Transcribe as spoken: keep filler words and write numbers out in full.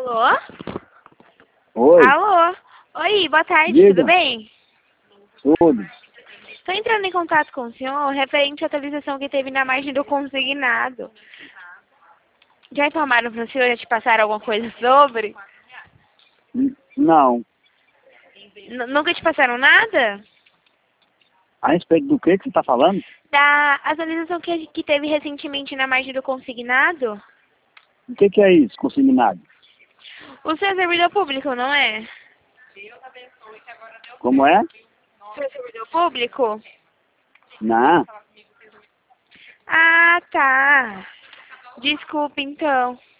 Alô? Oi. Alô? Oi, boa tarde, Diga. tudo bem? Tudo. Estou entrando em contato com o senhor referente à atualização que teve na margem do consignado. Já informaram para o senhor, já te passaram alguma coisa sobre? N- Não. N- nunca te passaram nada? A respeito do que que você está falando? Da atualização que, que teve recentemente na margem do consignado? O que que é isso, consignado? O seu é servidor público, não é? Como é? O seu é servidor público? Não. Ah, tá. Desculpa, então.